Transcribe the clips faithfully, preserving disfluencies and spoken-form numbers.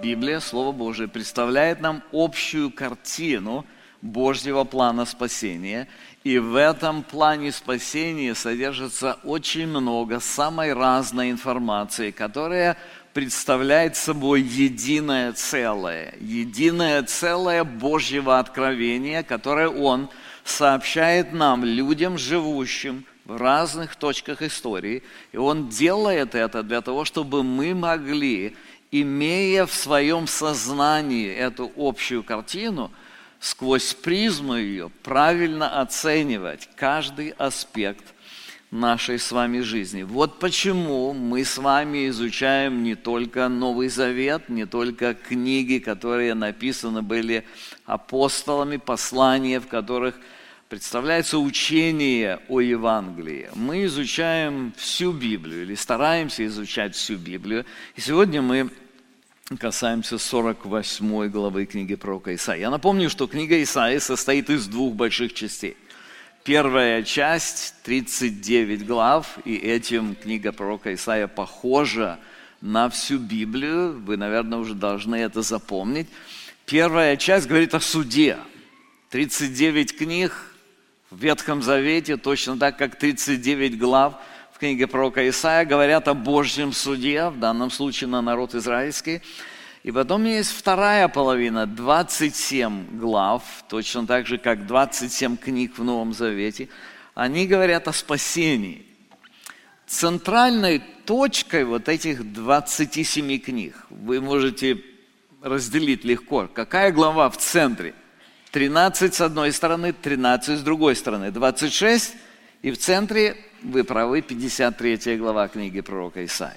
Библия, Слово Божие, представляет нам общую картину Божьего плана спасения. И в этом плане спасения содержится очень много самой разной информации, которая представляет собой единое целое. Единое целое Божьего откровения, которое Он сообщает нам, людям, живущим в разных точках истории. И Он делает это для того, чтобы мы могли, имея в своем сознании эту общую картину, сквозь призму ее правильно оценивать каждый аспект нашей с вами жизни. Вот почему мы с вами изучаем не только Новый Завет, не только книги, которые написаны были апостолами, послания, в которых представляется учение о Евангелии. Мы изучаем всю Библию или стараемся изучать всю Библию. И сегодня мы касаемся сорок восьмой главы книги пророка Исаии. Я напомню, что книга Исаии состоит из двух больших частей. Первая часть, тридцать девять глав, и этим книга пророка Исаия похожа на всю Библию. Вы, наверное, уже должны это запомнить. Первая часть говорит о суде. тридцать девять книг в Ветхом Завете, точно так, как тридцать девять глав в книге пророка Исаия, говорят о Божьем суде, в данном случае на народ израильский. И потом есть вторая половина, двадцать семь глав, точно так же, как двадцать семь книг в Новом Завете. Они говорят о спасении. Центральной точкой вот этих двадцати семи книг вы можете разделить легко. Какая глава в центре? тринадцать с одной стороны, тринадцать с другой стороны. двадцать шесть, и в центре, вы правы, пятьдесят третья глава книги пророка Исаии.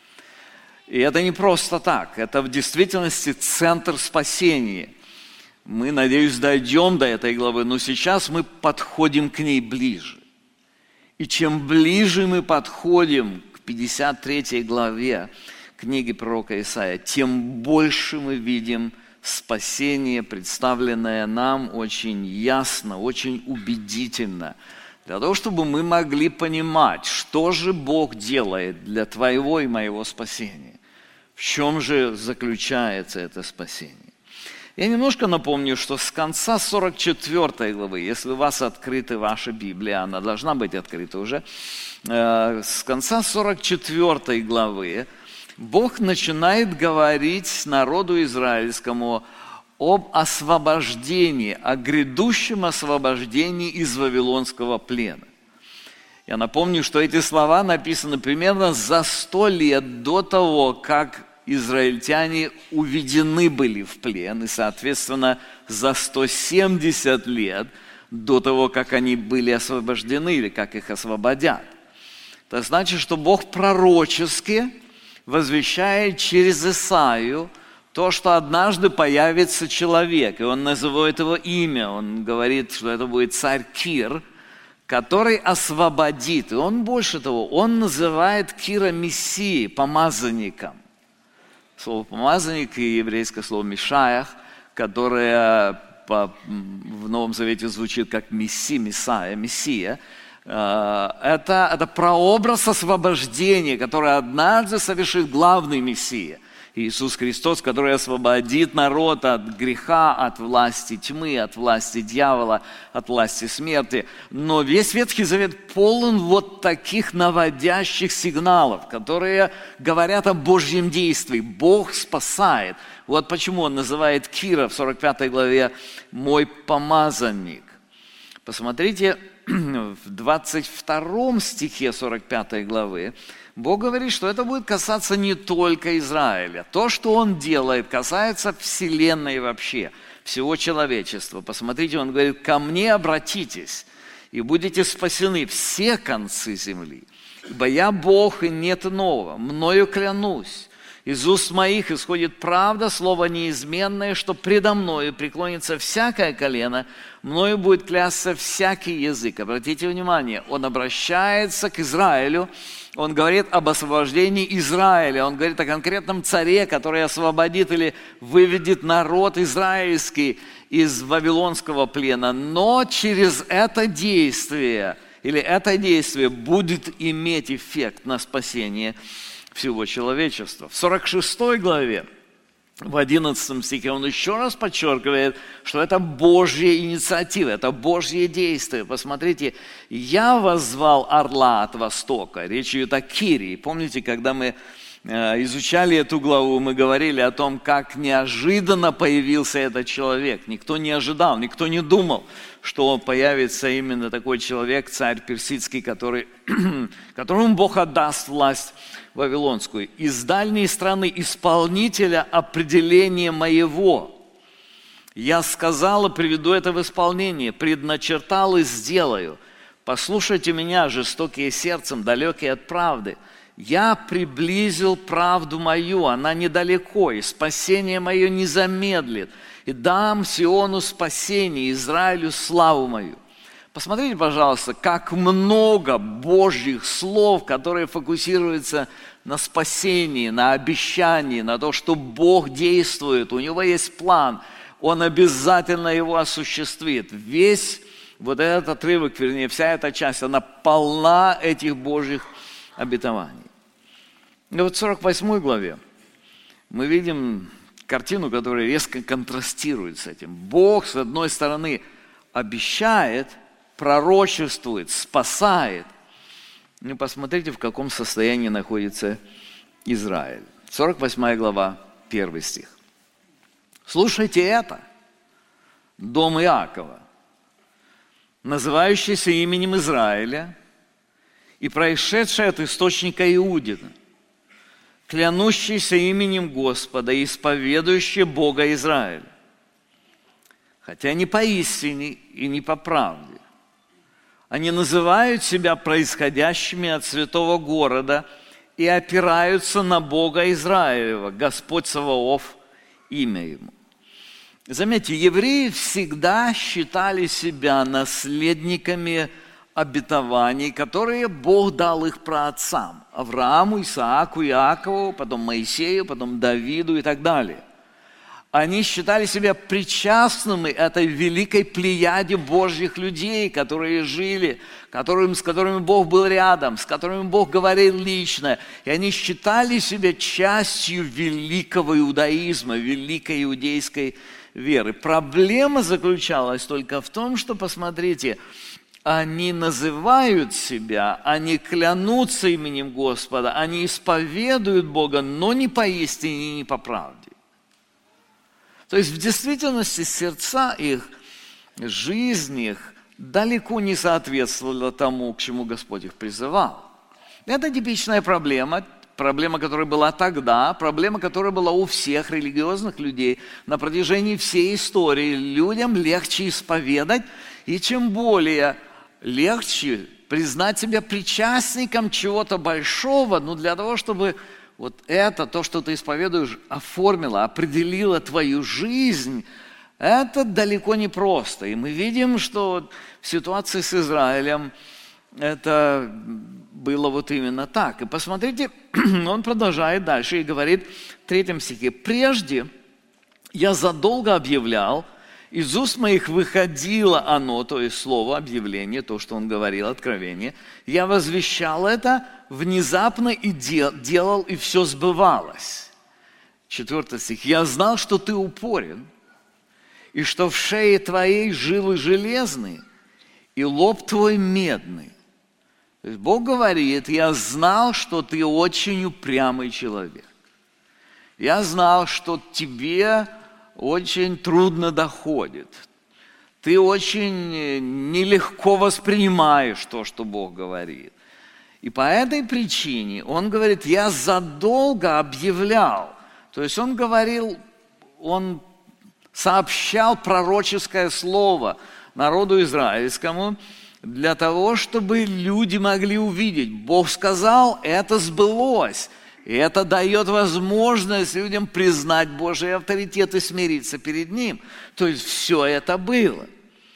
И это не просто так, это в действительности центр спасения. Мы, надеюсь, дойдем до этой главы, но сейчас мы подходим к ней ближе. И чем ближе мы подходим к пятьдесят третьей главе книги пророка Исаия, тем больше мы видим спасение, представленное нам очень ясно, очень убедительно, для того, чтобы мы могли понимать, что же Бог делает для твоего и моего спасения. В чем же заключается это спасение? Я немножко напомню, что с конца сорок четвёртой главы, если у вас открыта ваша Библия, она должна быть открыта уже, с конца сорок четвёртой главы Бог начинает говорить народу израильскому об освобождении, о грядущем освобождении из вавилонского плена. Я напомню, что эти слова написаны примерно за сто лет до того, как израильтяне уведены были в плен, и, соответственно, за сто семьдесят лет до того, как они были освобождены или как их освободят. Это значит, что Бог пророчески возвещает через Исаию то, что однажды появится человек, и он называет его имя, он говорит, что это будет царь Кир, который освободит. И он больше того, он называет Кира Мессией, помазанником. Слово «помазанник» и еврейское слово «мишаях», которое по, в Новом Завете звучит как «мессия», «мессия», «мессия», это, это прообраз освобождения, который однажды совершит главный Мессия. Иисус Христос, который освободит народ от греха, от власти тьмы, от власти дьявола, от власти смерти. Но весь Ветхий Завет полон вот таких наводящих сигналов, которые говорят о Божьем действии. Бог спасает. Вот почему он называет Кира в сорок пятой главе «мой помазанник». Посмотрите, в двадцать втором стихе сорок пятой главы Бог говорит, что это будет касаться не только Израиля. То, что Он делает, касается вселенной вообще, всего человечества. Посмотрите, Он говорит, ко мне обратитесь, и будете спасены все концы земли. Ибо я Бог, и нет иного, мною клянусь. Из уст моих исходит правда, слово неизменное, что предо мною преклонится всякое колено, мною будет клясться всякий язык. Обратите внимание, он обращается к Израилю, он говорит об освобождении Израиля, он говорит о конкретном царе, который освободит или выведет народ израильский из вавилонского плена. Но через это действие, или это действие будет иметь эффект на спасение всего человечества. В сорок шестой главе в одиннадцатом стихе он еще раз подчеркивает, что это Божья инициатива, это Божье действие. Посмотрите, «Я воззвал орла от востока». Речь идет о Кирии. Помните, когда мы изучали эту главу, мы говорили о том, как неожиданно появился этот человек. Никто не ожидал, никто не думал, что появится именно такой человек, царь персидский, который, которому Бог отдаст власть вавилонскую. Из дальней страны исполнителя определения моего. Я сказал и приведу это в исполнение, предначертал и сделаю. Послушайте меня, жестокие сердцем, далекие от правды. Я приблизил правду мою, она недалеко, и спасение мое не замедлит. И дам Сиону спасение, Израилю славу мою. Посмотрите, пожалуйста, как много Божьих слов, которые фокусируются на спасении, на обещании, на то, что Бог действует, у Него есть план, Он обязательно его осуществит. Весь вот этот отрывок, вернее, вся эта часть, она полна этих Божьих обетований. И вот в сорок восьмой главе мы видим картину, которая резко контрастирует с этим. Бог, с одной стороны, обещает, пророчествует, спасает. Ну, посмотрите, в каком состоянии находится Израиль. сорок восьмая глава, первый стих. «Слушайте это, дом Иакова, называющийся именем Израиля, и происшедший от источника Иудина, клянущийся именем Господа и исповедующий Бога Израиля, хотя не по истине и не по правде. Они называют себя происходящими от святого города и опираются на Бога Израилева, Господь Саваоф, имя Ему». Заметьте, евреи всегда считали себя наследниками обетований, которые Бог дал их праотцам. Аврааму, Исааку, Иакову, потом Моисею, потом Давиду и так далее. Они считали себя причастными этой великой плеяде Божьих людей, которые жили, которым, с которыми Бог был рядом, с которыми Бог говорил лично. И они считали себя частью великого иудаизма, великой иудейской веры. Проблема заключалась только в том, что, посмотрите, они называют себя, они клянутся именем Господа, они исповедуют Бога, но не по истине, не по правде. То есть в действительности сердца их, жизнь их далеко не соответствовала тому, к чему Господь их призывал. Это типичная проблема, проблема, которая была тогда, проблема, которая была у всех религиозных людей на протяжении всей истории. Людям легче исповедать, и чем более легче признать себя причастником чего-то большого, ну для того, чтобы вот это, то, что ты исповедуешь, оформило, определило твою жизнь, это далеко не просто. И мы видим, что в ситуации с Израилем это было вот именно так. И посмотрите, он продолжает дальше и говорит в третьем стихе: «Прежде я задолго объявлял, из уст моих выходило оно, то есть слово, объявление, то, что он говорил, откровение. Я возвещал это внезапно и дел, делал, и все сбывалось». Четвертый стих. «Я знал, что ты упорен, и что в шее твоей жилы железные, и лоб твой медный». То есть Бог говорит: я знал, что ты очень упрямый человек. Я знал, что тебе очень трудно доходит. Ты очень нелегко воспринимаешь то, что Бог говорит. И по этой причине Он говорит: я задолго объявлял. То есть Он говорил, Он сообщал пророческое слово народу израильскому для того, чтобы люди могли увидеть. Бог сказал, это сбылось. И это дает возможность людям признать Божий авторитет и смириться перед Ним. То есть все это было.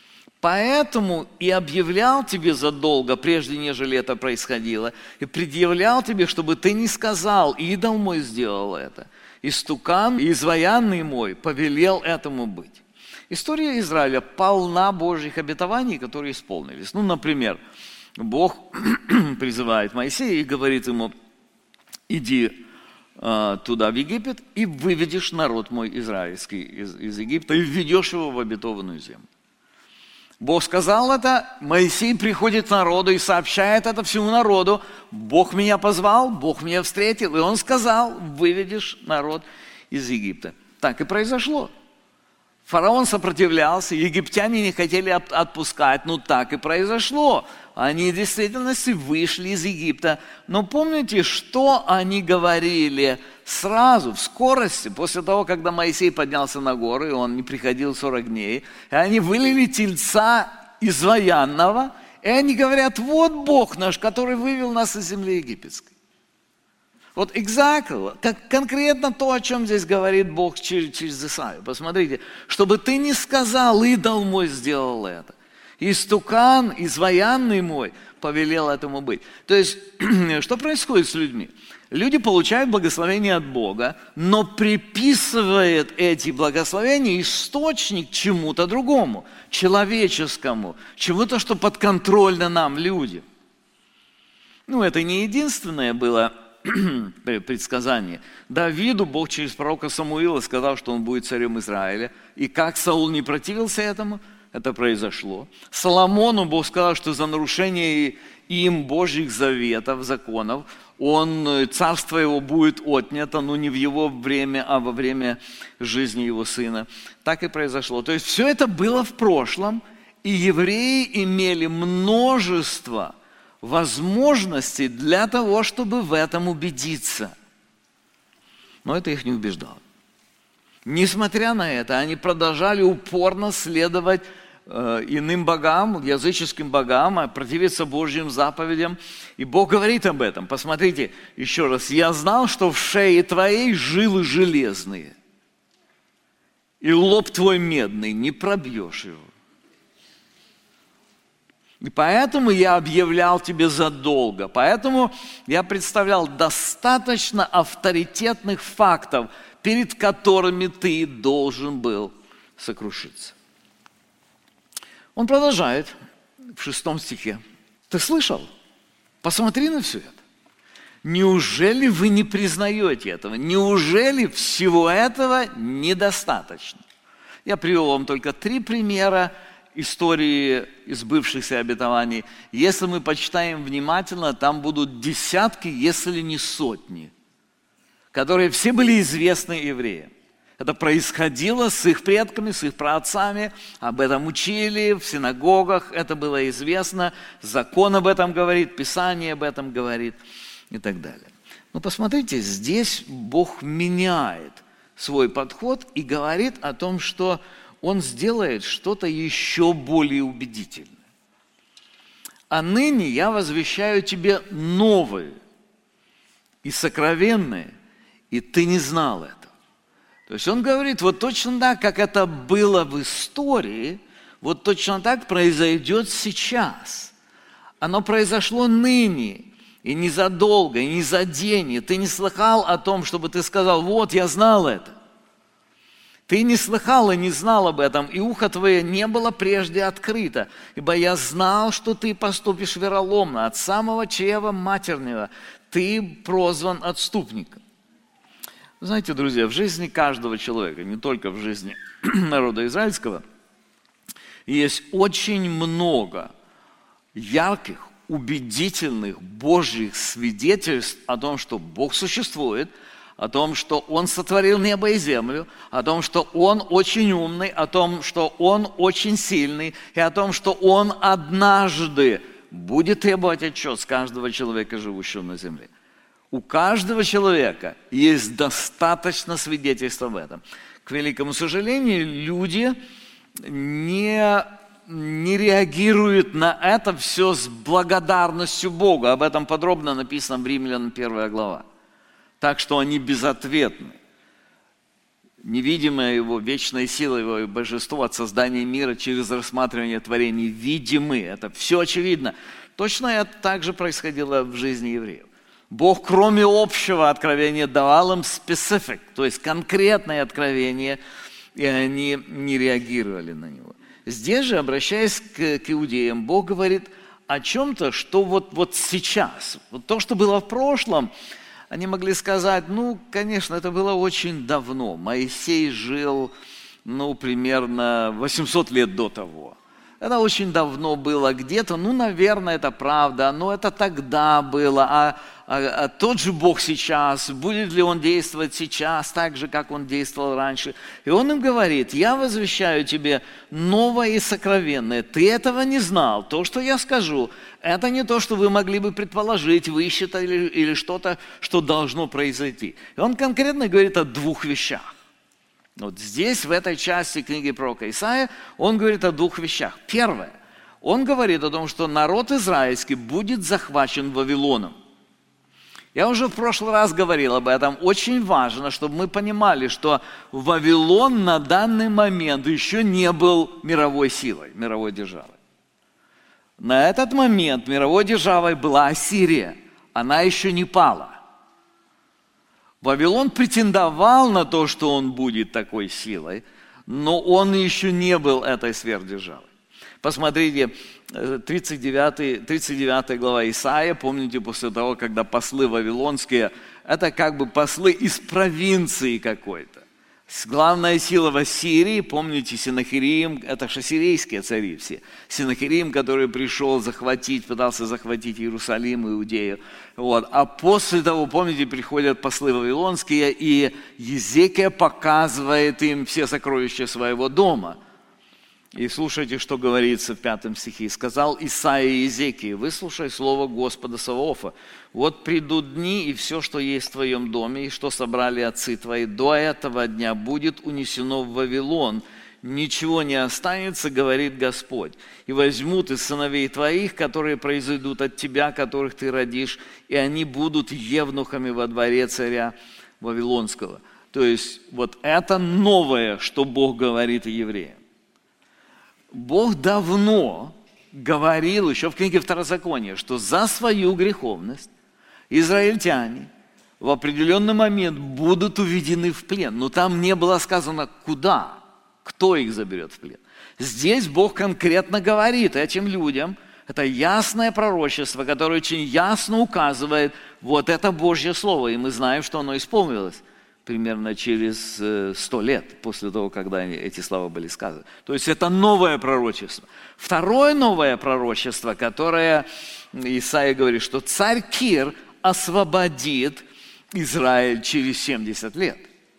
Поэтому и объявлял тебе задолго, прежде нежели это происходило, и предъявлял тебе, чтобы ты не сказал: идол мой сделал это, истукан и изваянный мой повелел этому быть. История Израиля полна Божьих обетований, которые исполнились. Ну, например, Бог призывает Моисея и говорит ему: иди э, туда, в Египет, и выведешь народ мой израильский из, из Египта, и введешь его в обетованную землю. Бог сказал это, Моисей приходит к народу и сообщает это всему народу. Бог меня позвал, Бог меня встретил, и он сказал, выведешь народ из Египта. Так и произошло. Фараон сопротивлялся, египтяне не хотели отпускать, ну так и произошло. Они в действительности вышли из Египта. Но помните, что они говорили сразу, в скорости, после того, когда Моисей поднялся на гору, и он не приходил сорок дней, и они вылили тельца изваянного, и они говорят, вот Бог наш, который вывел нас из земли египетской. Вот exactly, как конкретно то, о чем здесь говорит Бог через, через Исаию. Посмотрите, чтобы ты не сказал, идол мой сделал это. Истукан, изваянный мой, повелел этому быть. То есть, что происходит с людьми? Люди получают благословение от Бога, но приписывают эти благословения источник чему-то другому, человеческому, чему-то, что подконтрольно нам, людям. Ну, это не единственное было предсказание. Давиду Бог через пророка Самуила сказал, что он будет царем Израиля. И как Саул не противился этому, это произошло. Соломону Бог сказал, что за нарушение им Божьих заветов, законов, он, царство его будет отнято, но не в его время, а во время жизни его сына. Так и произошло. То есть все это было в прошлом, и евреи имели множество возможностей для того, чтобы в этом убедиться. Но это их не убеждало. Несмотря на это, они продолжали упорно следовать э, иным богам, языческим богам, противиться Божьим заповедям. И Бог говорит об этом. Посмотрите еще раз. «Я знал, что в шее твоей жилы железные, и лоб твой медный, не пробьешь его. И поэтому я объявлял тебе задолго, поэтому я представлял достаточно авторитетных фактов, перед которыми ты должен был сокрушиться». Он продолжает в шестом стихе. Ты слышал? Посмотри на все это. Неужели вы не признаете этого? Неужели всего этого недостаточно? Я привел вам только три примера истории из сбывшихся обетований. Если мы почитаем внимательно, там будут десятки, если не сотни, которые все были известны евреям. Это происходило с их предками, с их праотцами, об этом учили в синагогах, это было известно, закон об этом говорит, Писание об этом говорит и так далее. Но посмотрите, здесь Бог меняет свой подход и говорит о том, что Он сделает что-то еще более убедительное. «А ныне я возвещаю тебе новые и сокровенные, и ты не знал этого». То есть он говорит, вот точно так, как это было в истории, вот точно так произойдет сейчас. Оно произошло ныне, и не задолго, и не за день. И ты не слыхал о том, чтобы ты сказал, вот, я знал это. Ты не слыхал и не знал об этом, и ухо твое не было прежде открыто, ибо я знал, что ты поступишь вероломно, от самого чрева матернего ты прозван отступником. Знаете, друзья, в жизни каждого человека, не только в жизни народа израильского, есть очень много ярких, убедительных Божьих свидетельств о том, что Бог существует, о том, что Он сотворил небо и землю, о том, что Он очень умный, о том, что Он очень сильный, и о том, что Он однажды будет требовать отчет с каждого человека, живущего на земле. У каждого человека есть достаточно свидетельств об этом. К великому сожалению, люди не, не реагируют на это все с благодарностью Богу. Об этом подробно написано в Римлянам первая глава. Так что они безответны. Невидимая Его, вечная сила Его и божество от создания мира через рассматривание творений видимы. Это все очевидно. Точно это также происходило в жизни евреев. Бог, кроме общего откровения, давал им specific, то есть конкретное откровение, и они не реагировали на него. Здесь же, обращаясь к, к иудеям, Бог говорит о чем-то, что вот, вот сейчас, вот то, что было в прошлом, они могли сказать, ну, конечно, это было очень давно. Моисей жил, ну, примерно восемьсот лет до того. Это очень давно было где-то, ну, наверное, это правда, но это тогда было. А, а, а тот же Бог сейчас, будет ли Он действовать сейчас так же, как Он действовал раньше? И Он им говорит, я возвещаю тебе новое и сокровенное. Ты этого не знал. То, что я скажу, это не то, что вы могли бы предположить, высчитать или, или что-то, что должно произойти. И Он конкретно говорит о двух вещах. Вот здесь, в этой части книги пророка Исаия, он говорит о двух вещах. Первое, он говорит о том, что народ израильский будет захвачен Вавилоном. Я уже в прошлый раз говорил об этом. Очень важно, чтобы мы понимали, что Вавилон на данный момент еще не был мировой силой, мировой державой. На этот момент мировой державой была Ассирия. Она еще не пала. Вавилон претендовал на то, что он будет такой силой, но он еще не был этой сверхдержавой. Посмотрите, тридцать девятая глава Исаия, помните, после того, когда послы вавилонские, это как бы послы из провинции какой-то. Главная сила в Ассирии, помните, Сенахерим, это же ассирийские цари все. Сенахерим, который пришел захватить, пытался захватить Иерусалим, Иудею. Вот. А после того, помните, приходят послы вавилонские, и Езекия показывает им все сокровища своего дома. И слушайте, что говорится в пятом стихе. «И сказал Исаия Езекии, выслушай слово Господа Саваофа. Вот придут дни, и все, что есть в твоем доме, и что собрали отцы твои, до этого дня будет унесено в Вавилон. Ничего не останется, говорит Господь. И возьмут из сыновей твоих, которые произойдут от тебя, которых ты родишь, и они будут евнухами во дворе царя Вавилонского». То есть вот это новое, что Бог говорит евреям. Бог давно говорил, еще в книге Второзакония, что за свою греховность израильтяне в определенный момент будут уведены в плен. Но там не было сказано, куда, кто их заберет в плен. Здесь Бог конкретно говорит этим людям, это ясное пророчество, которое очень ясно указывает, вот это Божье Слово, и мы знаем, что оно исполнилось. Примерно через сто лет после того, когда эти слова были сказаны. То есть это новое пророчество. Второе новое пророчество, которое Исаия говорит, что царь Кир освободит Израиль через семьдесят лет.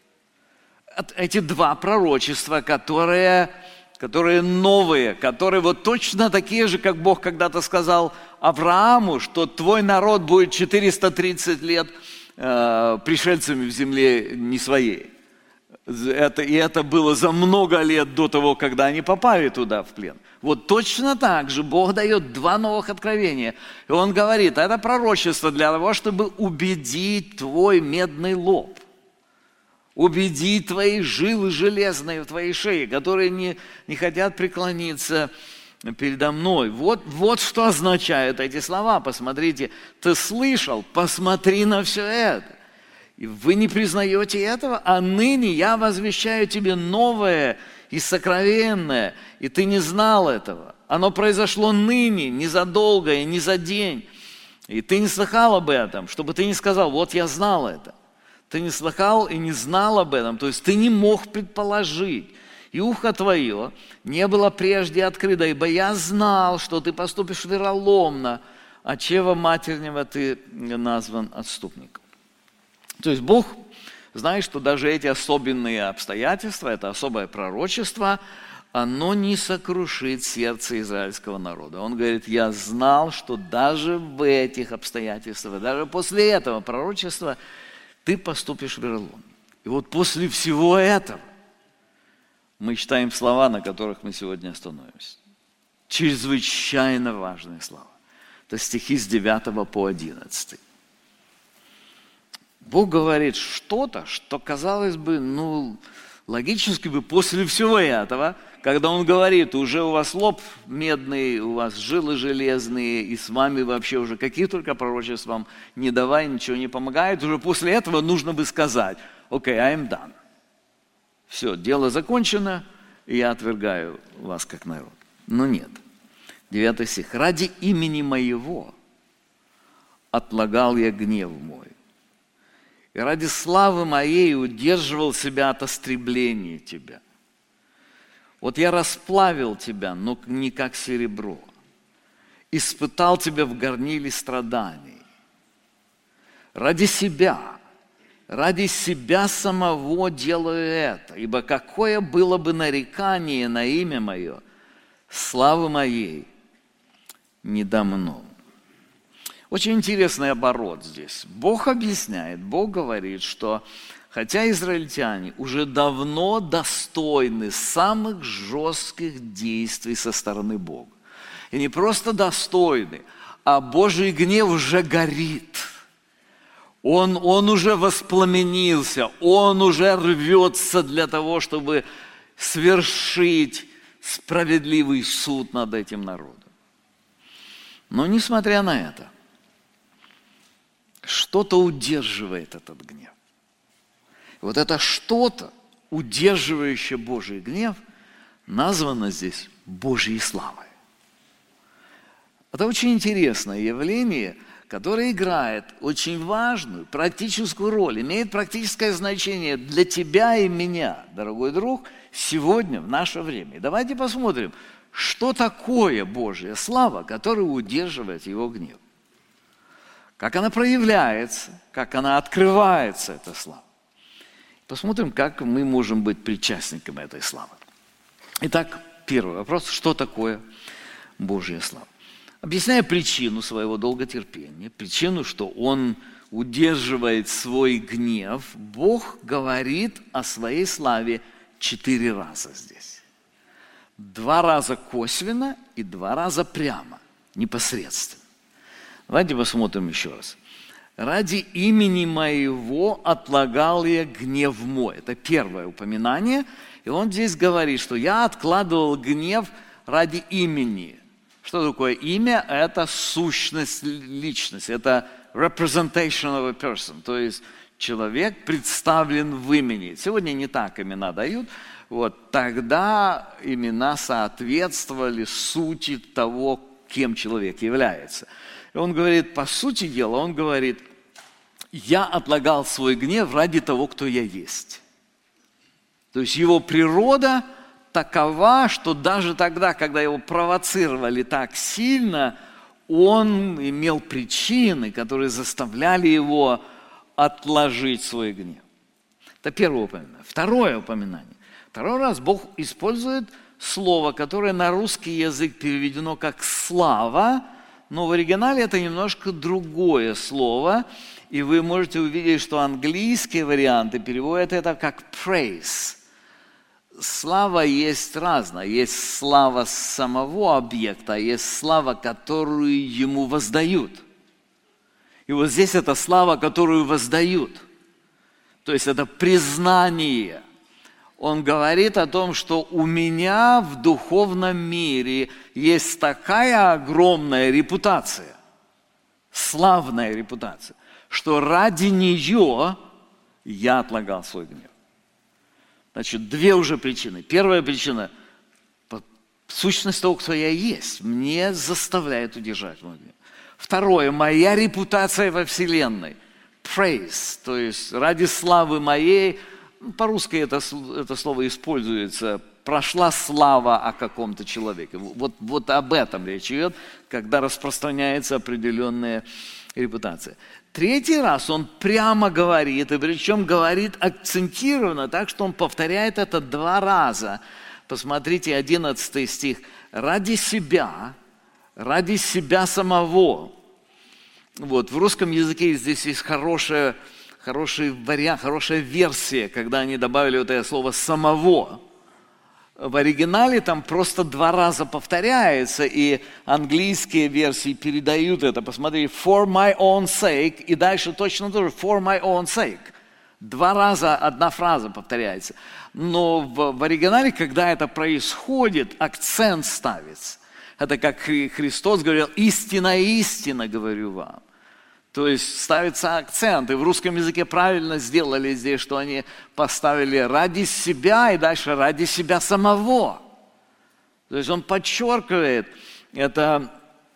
Эти два пророчества, которые, которые новые, которые вот точно такие же, как Бог когда-то сказал Аврааму, что твой народ будет четыреста тридцать лет пришельцами в земле не своей. Это, и это было за много лет до того, когда они попали туда в плен. Вот точно так же Бог дает два новых откровения. И Он говорит, это пророчество для того, чтобы убедить твой медный лоб, убедить твои жилы железные в твоей шее, которые не, не хотят преклониться передо мной. Вот, вот что означают эти слова. Посмотрите, ты слышал, посмотри на все это. И вы не признаете этого, а ныне я возвещаю тебе новое и сокровенное, и ты не знал этого. Оно произошло ныне, не задолго и не за день. И ты не слыхал об этом, чтобы ты не сказал, вот я знал это. Ты не слыхал и не знал об этом, то есть ты не мог предположить. И ухо твое не было прежде открыто, ибо я знал, что ты поступишь вероломно, а чрева матернего ты назван отступником. То есть Бог знает, что даже эти особенные обстоятельства, это особое пророчество, оно не сокрушит сердце израильского народа. Он говорит, я знал, что даже в этих обстоятельствах, даже после этого пророчества ты поступишь вероломно. И вот после всего этого мы читаем слова, на которых мы сегодня остановимся. Чрезвычайно важные слова. Это стихи с девятого по одиннадцатый. Бог говорит что-то, что, казалось бы, ну, логически бы после всего этого, когда Он говорит, уже у вас лоб медный, у вас жилы железные, и с вами вообще уже какие только пророчества вам не давай, ничего не помогает, уже после этого нужно бы сказать, окей, okay, I'm done. Все, дело закончено, и я отвергаю вас как народ. Но нет. Девятый стих. «Ради имени моего отлагал я гнев мой, и ради славы моей удерживал себя от истребления тебя. Вот я расплавил тебя, но не как серебро, испытал тебя в горниле страданий. Ради себя, ради себя самого делаю это, ибо какое было бы нарекание на имя мое, славы моей не дамно. Очень интересный оборот здесь. Бог объясняет, Бог говорит, что хотя израильтяне уже давно достойны самых жестких действий со стороны Бога, и не просто достойны, а Божий гнев уже горит. Он, он уже воспламенился, он уже рвется для того, чтобы свершить справедливый суд над этим народом. Но несмотря на это, что-то удерживает этот гнев. И вот это что-то, удерживающее Божий гнев, названо здесь Божьей славой. Это очень интересное явление, которое играет очень важную практическую роль, имеет практическое значение для тебя и меня, дорогой друг, сегодня, в наше время. И давайте посмотрим, что такое Божья слава, которая удерживает его гнев. Как она проявляется, как она открывается, эта слава. Посмотрим, как мы можем быть причастниками этой славы. Итак, первый вопрос, что такое Божья слава? Объясняя причину своего долготерпения, причину, что он удерживает свой гнев, Бог говорит о своей славе четыре раза здесь. Два раза косвенно и два раза прямо, непосредственно. Давайте посмотрим еще раз. «Ради имени моего отлагал я гнев мой». Это первое упоминание. И он здесь говорит, что я откладывал гнев ради имени. Что такое имя? Это сущность, личность. Это representation of a person. То есть человек представлен в имени. Сегодня не так имена дают. Вот тогда имена соответствовали сути того, кем человек является. И он говорит, по сути дела, он говорит, я отлагал свой гнев ради того, кто я есть. То есть его природа такова, что даже тогда, когда его провоцировали так сильно, он имел причины, которые заставляли его отложить свой гнев. Это первое упоминание. Второе упоминание. Второй раз Бог использует слово, которое на русский язык переведено как «слава», но в оригинале это немножко другое слово, и вы можете увидеть, что английские варианты переводят это как «praise». Слава есть разная. Есть слава самого объекта, а есть слава, которую ему воздают. И вот здесь это слава, которую воздают. То есть это признание. Он говорит о том, что у меня в духовном мире есть такая огромная репутация, славная репутация, что ради нее я отлагал свой гнев. Значит, две уже причины. Первая причина – сущность того, кто я есть, мне заставляет удержать мой гнев. Второе – моя репутация во Вселенной. Praise, то есть ради славы моей, по-русски это, это слово используется, прошла слава о каком-то человеке. Вот, вот об этом речь идет, когда распространяется определенная репутация. Третий раз он прямо говорит, и причем говорит акцентированно, так что он повторяет это два раза. Посмотрите, одиннадцатый стих. «Ради себя, ради себя самого». Вот, в русском языке здесь есть хорошая, хороший вариант, хорошая версия, когда они добавили вот это слово «самого». В оригинале там просто два раза повторяется, и английские версии передают это. Посмотрите, for my own sake, и дальше точно тоже for my own sake. Два раза одна фраза повторяется. Но в, в оригинале, когда это происходит, акцент ставится. Это как Христос говорил, истина, истина говорю вам. То есть ставится акцент. И в русском языке правильно сделали здесь, что они поставили ради себя и дальше ради себя самого. То есть он подчеркивает, это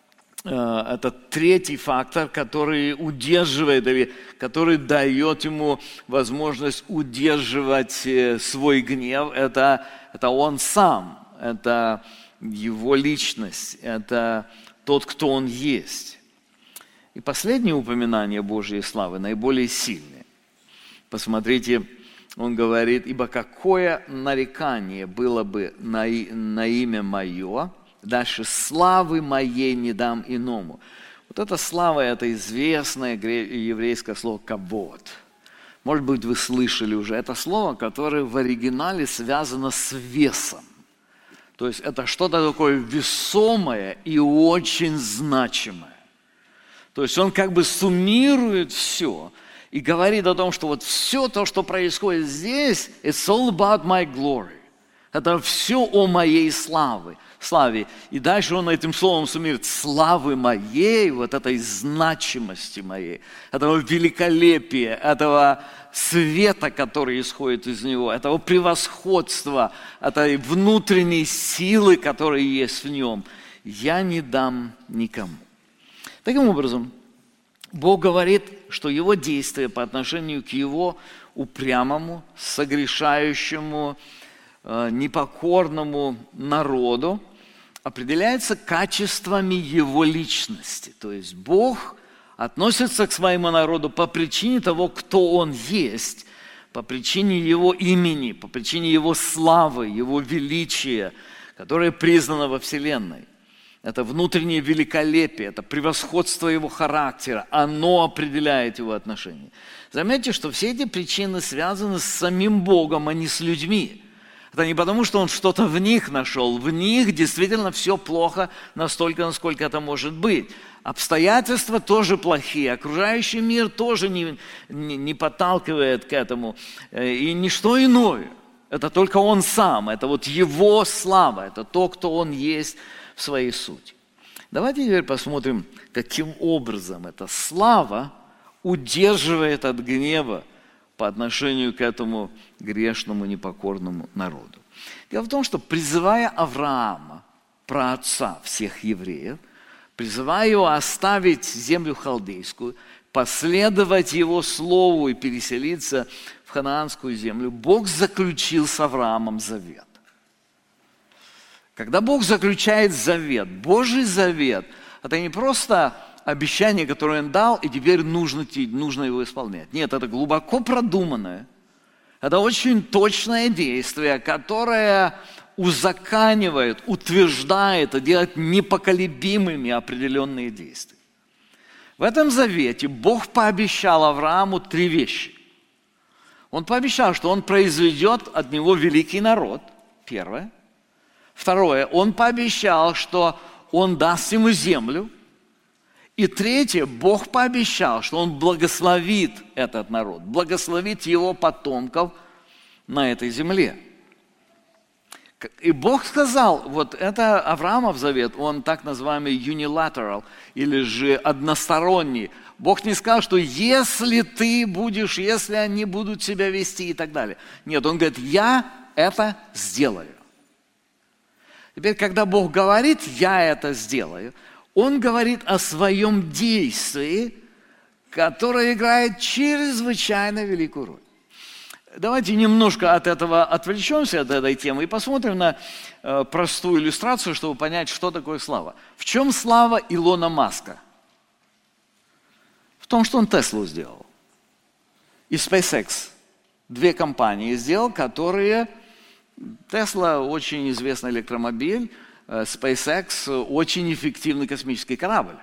это третий фактор, который удерживает, или который дает ему возможность удерживать свой гнев. Это, это он сам, это его личность, это тот, кто он есть. И последнее упоминание Божьей славы наиболее сильное. Посмотрите, он говорит: «Ибо какое нарекание было бы на, на имя мое, дальше славы моей не дам иному». Вот эта слава, это известное еврейское слово «кавод». Может быть, вы слышали уже. Это слово, которое в оригинале связано с весом. То есть это что-то такое весомое и очень значимое. То есть он как бы суммирует все и говорит о том, что вот все то, что происходит здесь, it's all about my glory. Это все о моей славе. славе. И дальше он этим словом суммирует славы моей, вот этой значимости моей, этого великолепия, этого света, который исходит из него, этого превосходства, этой внутренней силы, которая есть в нем, я не дам никому. Таким образом, Бог говорит, что его действия по отношению к его упрямому, согрешающему, непокорному народу определяется качествами его личности. То есть Бог относится к своему народу по причине того, кто он есть, по причине его имени, по причине его славы, его величия, которое признано во Вселенной. Это внутреннее великолепие, это превосходство его характера, оно определяет его отношения. Заметьте, что все эти причины связаны с самим Богом, а не с людьми. Это не потому, что он что-то в них нашел. В них действительно все плохо настолько, насколько это может быть. Обстоятельства тоже плохие, окружающий мир тоже не, не, не подталкивает к этому. И ничто иное. Это только он сам, это вот его слава, это то, кто он есть в своей сути. Давайте теперь посмотрим, каким образом эта слава удерживает от гнева по отношению к этому грешному, непокорному народу. Дело в том, что призывая Авраама, праотца всех евреев, призывая его оставить землю халдейскую, последовать его слову и переселиться в ханаанскую землю, Бог заключил с Авраамом завет. Когда Бог заключает завет, Божий завет, это не просто обещание, которое он дал, и теперь нужно, нужно его исполнять. Нет, это глубоко продуманное, это очень точное действие, которое узаконивает, утверждает и делает непоколебимыми определенные действия. В этом завете Бог пообещал Аврааму три вещи. Он пообещал, что он произведет от него великий народ, первое. Второе, он пообещал, что он даст ему землю. И третье, Бог пообещал, что он благословит этот народ, благословит его потомков на этой земле. И Бог сказал, вот это Авраамов завет, он так называемый unilateral, или же односторонний. Бог не сказал, что если ты будешь, если они будут себя вести и так далее. Нет, он говорит, я это сделаю. Теперь, когда Бог говорит, я это сделаю, Он говорит о своем действии, которое играет чрезвычайно великую роль. Давайте немножко от этого отвлечемся, от этой темы, и посмотрим на э, простую иллюстрацию, чтобы понять, что такое слава. В чем слава Илона Маска? В том, что он Теслу сделал. И SpaceX. Две компании сделал, которые... Тесла очень известный электромобиль, SpaceX очень эффективный космический корабль.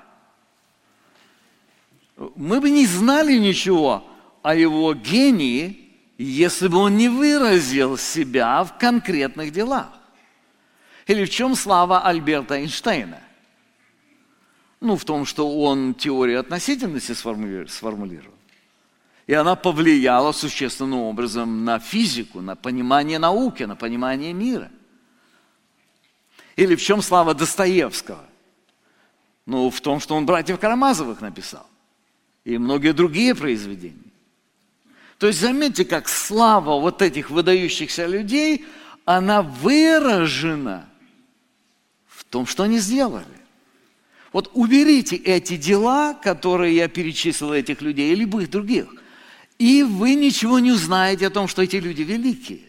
Мы бы не знали ничего о его гении, если бы он не выразил себя в конкретных делах. Или в чем слава Альберта Эйнштейна? Ну, в том, что он теорию относительности сформулировал. И она повлияла существенным образом на физику, на понимание науки, на понимание мира. Или в чем слава Достоевского? Ну, в том, что он «Братьев Карамазовых» написал. И многие другие произведения. То есть заметьте, как слава вот этих выдающихся людей, она выражена в том, что они сделали. Вот уберите эти дела, которые я перечислил этих людей, и любых других, и вы ничего не узнаете о том, что эти люди великие.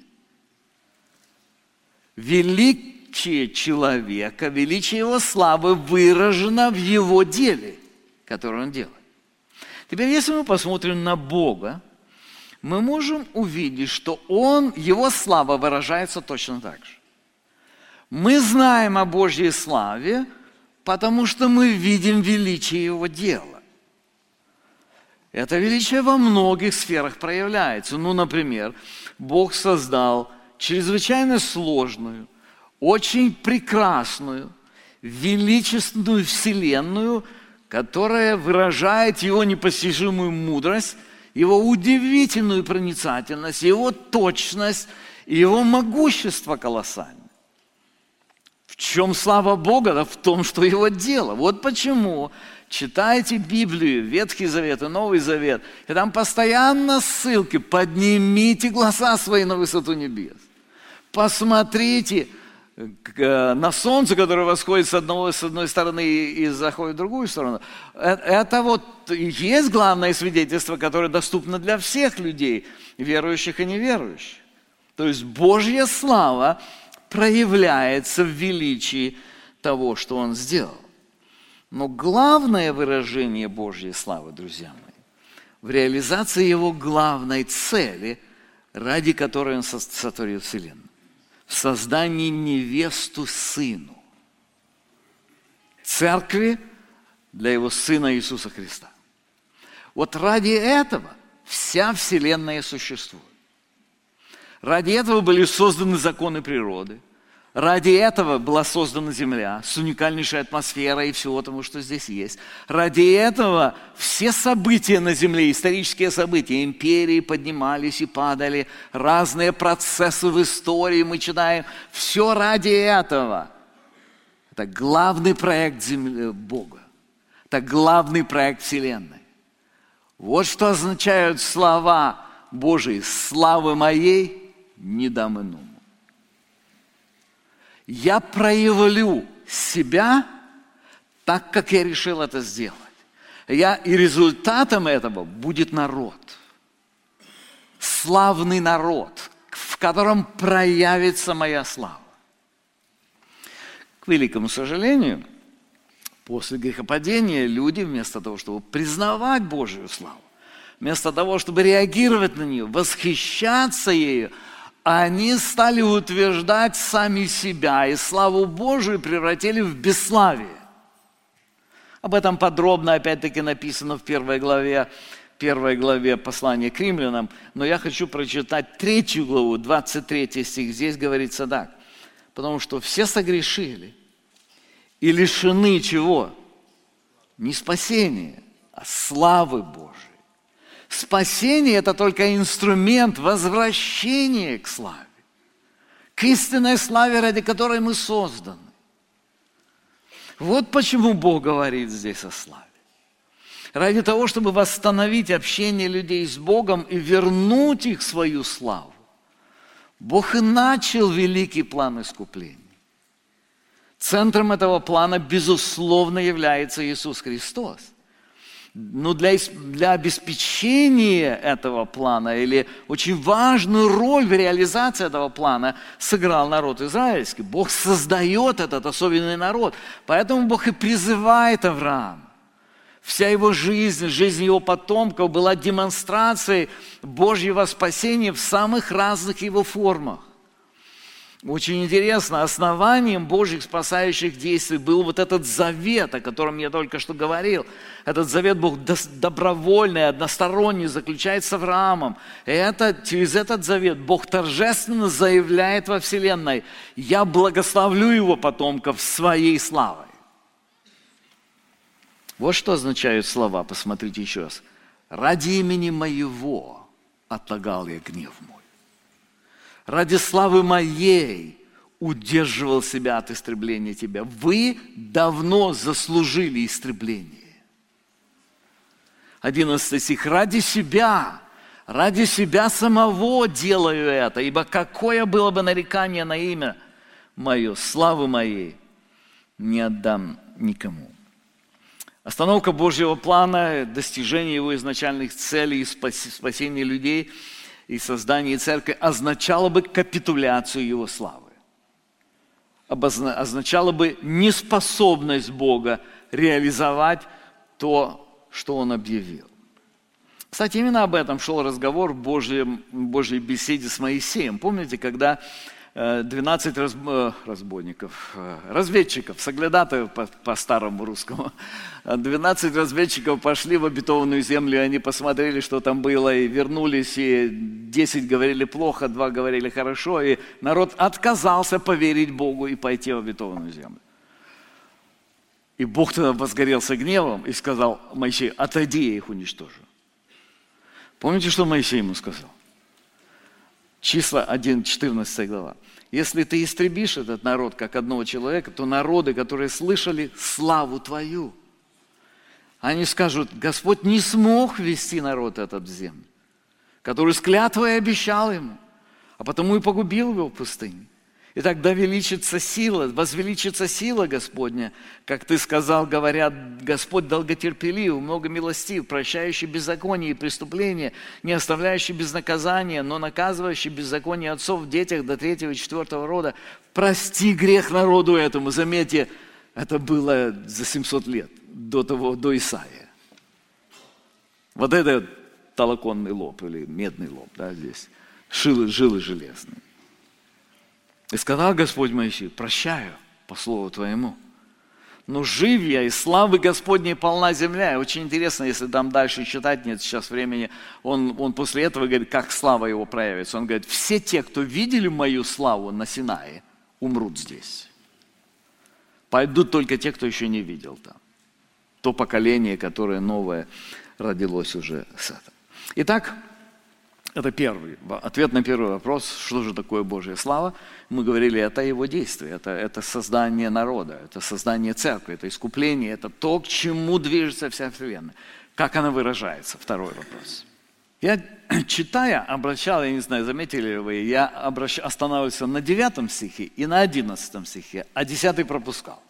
Величие человека, величие его славы выражено в его деле, которое он делает. Теперь, если мы посмотрим на Бога, мы можем увидеть, что Он, Его слава выражается точно так же. Мы знаем о Божьей славе, потому что мы видим величие Его дела. Это величие во многих сферах проявляется. Ну, например, Бог создал чрезвычайно сложную, очень прекрасную, величественную вселенную, которая выражает Его непостижимую мудрость, Его удивительную проницательность, Его точность, Его могущество колоссальное. В чем слава Бога? Да в том, что Его дело. Вот почему читайте Библию, Ветхий Завет и Новый Завет, и там постоянно ссылки: поднимите глаза свои на высоту небес. Посмотрите на солнце, которое восходит с, одного, с одной стороны и заходит в другую сторону. Это вот есть главное свидетельство, которое доступно для всех людей, верующих и неверующих. То есть Божья слава проявляется в величии того, что Он сделал. Но главное выражение Божьей славы, друзья мои, в реализации Его главной цели, ради которой Он сотворил вселенную. В создании невесту Сыну. Церкви для Его Сына Иисуса Христа. Вот ради этого вся вселенная существует. Ради этого были созданы законы природы. Ради этого была создана Земля с уникальнейшей атмосферой и всего того, что здесь есть. Ради этого все события на Земле, исторические события, империи поднимались и падали, разные процессы в истории мы читаем. Все ради этого. Это главный проект земли, Бога. Это главный проект Вселенной. Вот что означают слова Божьи: «Славы моей не дам иному». Я проявлю себя так, как я решил это сделать. Я, и результатом этого будет народ. Славный народ, в котором проявится моя слава. К великому сожалению, после грехопадения люди, вместо того, чтобы признавать Божию славу, вместо того, чтобы реагировать на нее, восхищаться ею, они стали утверждать сами себя и славу Божию превратили в бесславие. Об этом подробно, опять-таки, написано в первой главе, первой главе послания к римлянам. Но я хочу прочитать третью главу, двадцать третий стих. Здесь говорится так. Потому что все согрешили и лишены чего? Не спасения, а славы Божией. Спасение – это только инструмент возвращения к славе, к истинной славе, ради которой мы созданы. Вот почему Бог говорит здесь о славе. Ради того, чтобы восстановить общение людей с Богом и вернуть их свою славу, Бог и начал великий план искупления. Центром этого плана, безусловно, является Иисус Христос. Но для, для обеспечения этого плана или очень важную роль в реализации этого плана сыграл народ израильский. Бог создает этот особенный народ. Поэтому Бог и призывает Авраама. Вся его жизнь, жизнь его потомков была демонстрацией Божьего спасения в самых разных его формах. Очень интересно, основанием Божьих спасающих действий был вот этот завет, о котором я только что говорил. Этот завет Бог добровольный, односторонний заключает с Авраамом. И это, через этот завет Бог торжественно заявляет во вселенной: «Я благословлю его потомков своей славой». Вот что означают слова, посмотрите еще раз. «Ради имени моего отлагал я гнев мой. Ради славы моей удерживал себя от истребления тебя. Вы давно заслужили истребление». одиннадцатый стих. «Ради себя, ради себя самого делаю это, ибо какое было бы нарекание на имя мое, славы моей не отдам никому». Остановка Божьего плана, достижение его изначальных целей, спасение людей и создание церкви означало бы капитуляцию его славы. Означало бы неспособность Бога реализовать то, что Он объявил. Кстати, именно об этом шел разговор в Божьей, Божьей беседе с Моисеем. Помните, когда двенадцать разбойников, разведчиков, соглядатаев по, по старому русскому, двенадцать разведчиков пошли в обетованную землю, и они посмотрели, что там было, и вернулись, и десять говорили плохо, два говорили хорошо, и народ отказался поверить Богу и пойти в обетованную землю. И Бог тогда возгорелся гневом и сказал: Моисей, отойди, я их уничтожу. Помните, что Моисей ему сказал? Числа один, четырнадцатая глава. Если ты истребишь этот народ как одного человека, то народы, которые слышали славу твою, они скажут: Господь не смог ввести народ этот в землю, который с клятвой обещал ему, а потому и погубил его в пустыне. И тогда величится сила, возвеличится сила Господня, как ты сказал, говорят, Господь долготерпелив, многомилостив, прощающий беззаконие и преступления, не оставляющий без наказания, но наказывающий беззаконие отцов в детях до третьего и четвертого рода. Прости грех народу этому. Заметьте, это было за семьсот лет до того, до Исаия. Вот это толоконный лоб или медный лоб, да, здесь, жилы, жилы железные. И сказал Господь Моисею: прощаю по слову твоему. Но жив я, и славы Господней полна земля. И очень интересно, если там дальше читать, нет сейчас времени, он, он после этого говорит, как слава его проявится. Он говорит: все те, кто видели мою славу на Синае, умрут здесь. Пойдут только те, кто еще не видел там. То поколение, которое новое родилось уже с этого. Итак, это первый, ответ на первый вопрос, что же такое Божья слава. Мы говорили, это его действие, это, это создание народа, это создание церкви, это искупление, это то, к чему движется вся вселенная. Как она выражается? Второй вопрос. Я, читая, обращал, я не знаю, заметили ли вы, я обращ, останавливался на девятом стихе и на одиннадцатом стихе, а десятый пропускал.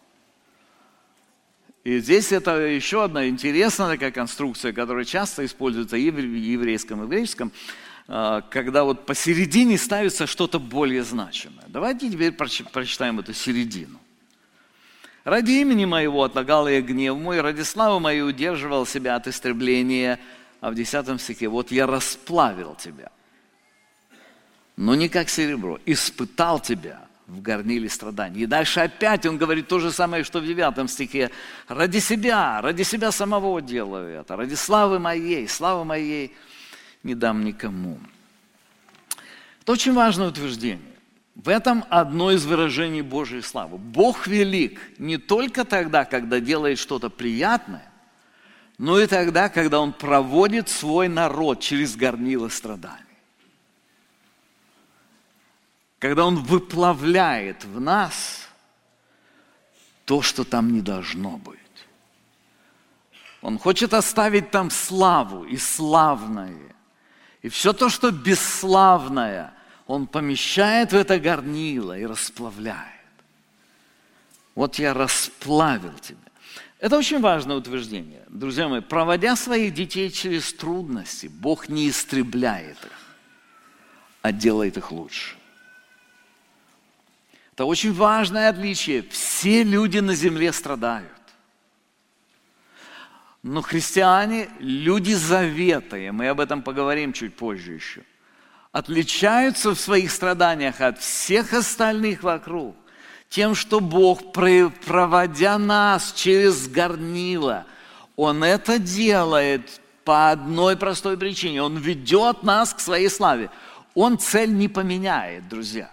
И здесь это еще одна интересная такая конструкция, которая часто используется и в еврейском, и в греческом, когда вот посередине ставится что-то более значимое. Давайте теперь прочитаем эту середину. «Ради имени моего отлагал я гнев мой, ради славы моей удерживал себя от истребления». А в десятом стихе: «Вот я расплавил тебя, но не как серебро, испытал тебя в горниле страданий». И дальше опять он говорит то же самое, что в девятом стихе. «Ради себя, ради себя самого делаю это, ради славы моей, славы моей не дам никому». Это очень важное утверждение. В этом одно из выражений Божьей славы. Бог велик не только тогда, когда делает что-то приятное, но и тогда, когда Он проводит свой народ через горнило страданий. Когда Он выплавляет в нас то, что там не должно быть. Он хочет оставить там славу и славное. И все то, что бесславное, Он помещает в это горнило и расплавляет. Вот я расплавил тебя. Это очень важное утверждение. Друзья мои, проводя своих детей через трудности, Бог не истребляет их, а делает их лучше. Это очень важное отличие. Все люди на земле страдают. Но христиане, люди завета, и мы об этом поговорим чуть позже еще, отличаются в своих страданиях от всех остальных вокруг тем, что Бог, проводя нас через горнило, Он это делает по одной простой причине. Он ведет нас к своей славе. Он цель не поменяет, друзья.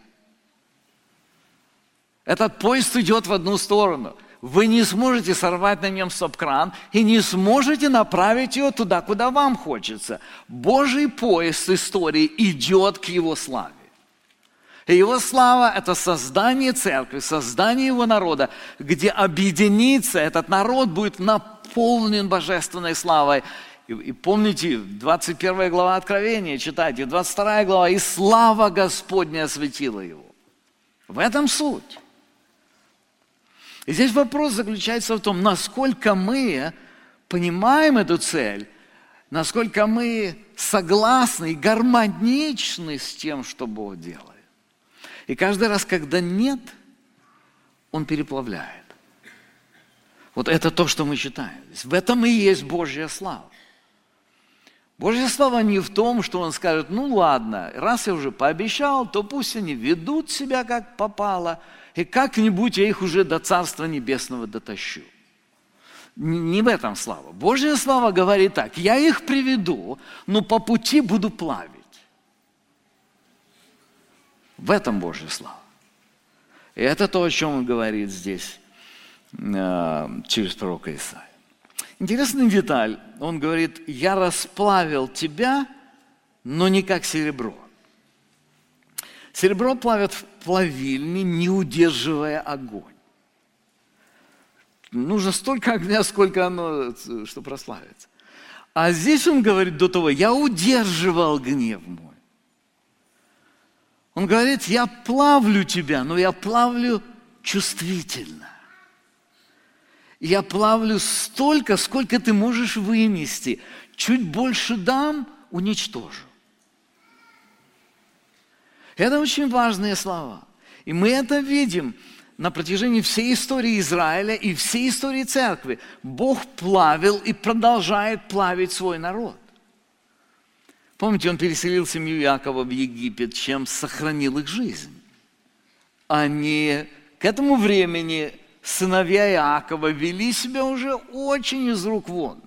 Этот поезд идет в одну сторону. Вы не сможете сорвать на нем стоп-кран и не сможете направить его туда, куда вам хочется. Божий поезд истории идет к Его славе. И Его слава – это создание церкви, создание Его народа, где объединится этот народ, будет наполнен божественной славой. И, и помните, двадцать первая глава Откровения, читайте, двадцать вторая глава, «И слава Господня осветила его». В этом суть. И здесь вопрос заключается в том, насколько мы понимаем эту цель, насколько мы согласны и гармоничны с тем, что Бог делает. И каждый раз, когда нет, Он переплавляет. Вот это то, что мы читаем. В этом и есть Божья слава. Божья слава не в том, что Он скажет: ну ладно, раз я уже пообещал, то пусть они ведут себя как попало, и как-нибудь я их уже до Царства Небесного дотащу. Не в этом слава. Божья слава говорит так: я их приведу, но по пути буду плавить. В этом Божья слава. И это то, о чем Он говорит здесь э, через пророка Исаию. Интересная деталь. Он говорит: я расплавил тебя, но не как серебро. Серебро плавят в плавильне, не удерживая огонь. Нужно столько огня, сколько оно, что прославится. А здесь он говорит до того: я удерживал гнев мой. Он говорит: я плавлю тебя, но я плавлю чувствительно. Я плавлю столько, сколько ты можешь вынести. Чуть больше дам, уничтожу. Это очень важные слова. И мы это видим на протяжении всей истории Израиля и всей истории церкви. Бог плавил и продолжает плавить свой народ. Помните, Он переселил семью Иакова в Египет, чем сохранил их жизнь. Они к этому времени, сыновья Иакова, вели себя уже очень из рук вон.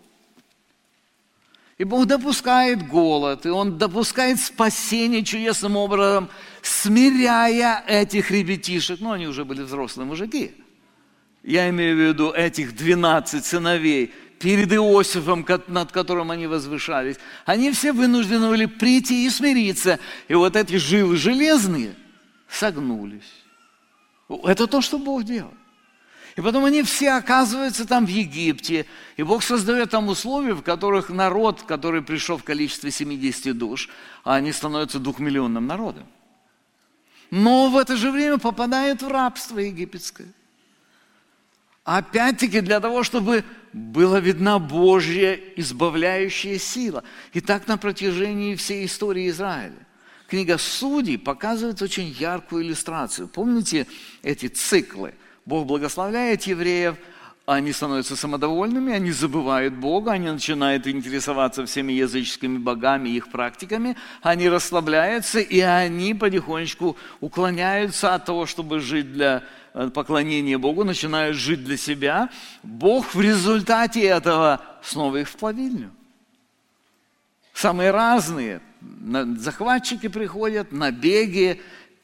И Бог допускает голод, и Он допускает спасение чудесным образом, смиряя этих ребятишек. Ну, они уже были взрослые мужики. Я имею в виду этих двенадцать сыновей перед Иосифом, над которым они возвышались. Они все вынуждены были прийти и смириться. И вот эти жилы железные согнулись. Это то, что Бог делает. И потом они все оказываются там в Египте, и Бог создает там условия, в которых народ, который пришел в количестве семидесяти душ, они становятся двухмиллионным народом. Но в это же время попадают в рабство египетское. Опять-таки для того, чтобы была видна Божья избавляющая сила. И так на протяжении всей истории Израиля. Книга Судей показывает очень яркую иллюстрацию. Помните эти циклы? Бог благословляет евреев, они становятся самодовольными, они забывают Бога, они начинают интересоваться всеми языческими богами и их практиками, они расслабляются, и они потихонечку уклоняются от того, чтобы жить для поклонения Богу, начинают жить для себя. Бог в результате этого снова их в плавильню. Самые разные захватчики приходят, набеги,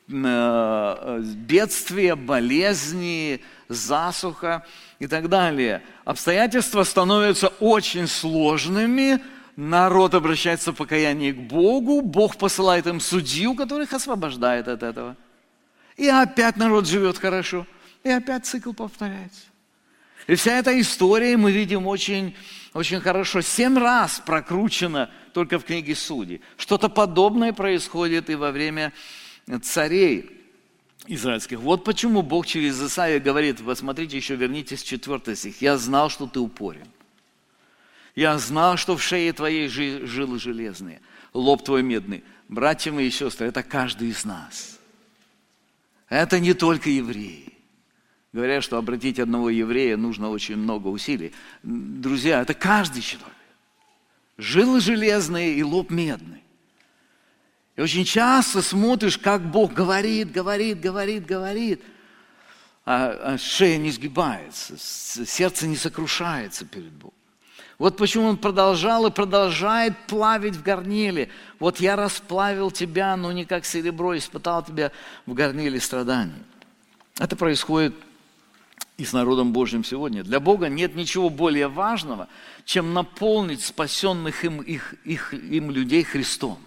бедствия, болезни, засуха и так далее. Обстоятельства становятся очень сложными, народ обращается в покаянии к Богу, Бог посылает им судью, который их освобождает от этого. И опять народ живет хорошо, и опять цикл повторяется. И вся эта история, мы видим, очень, очень хорошо, семь раз прокручена только в книге Судей. Что-то подобное происходит и во время царей израильских. Вот почему Бог через Исаию говорит: вот смотрите, еще вернитесь в четвертый стих. «Я знал, что ты упорен. Я знал, что в шее твоей жилы железные, лоб твой медный». Братья мои и сестры, это каждый из нас. Это не только евреи. Говорят, что обратить одного еврея нужно очень много усилий. Друзья, это каждый человек. Жилы железные и лоб медный. И очень часто смотришь, как Бог говорит, говорит, говорит, говорит, а, а шея не сгибается, сердце не сокрушается перед Богом. Вот почему Он продолжал и продолжает плавить в горниле. Вот я расплавил тебя, но не как серебро, испытал тебя в горниле страданий. Это происходит и с народом Божьим сегодня. Для Бога нет ничего более важного, чем наполнить спасенных им, их, их, им людей Христом.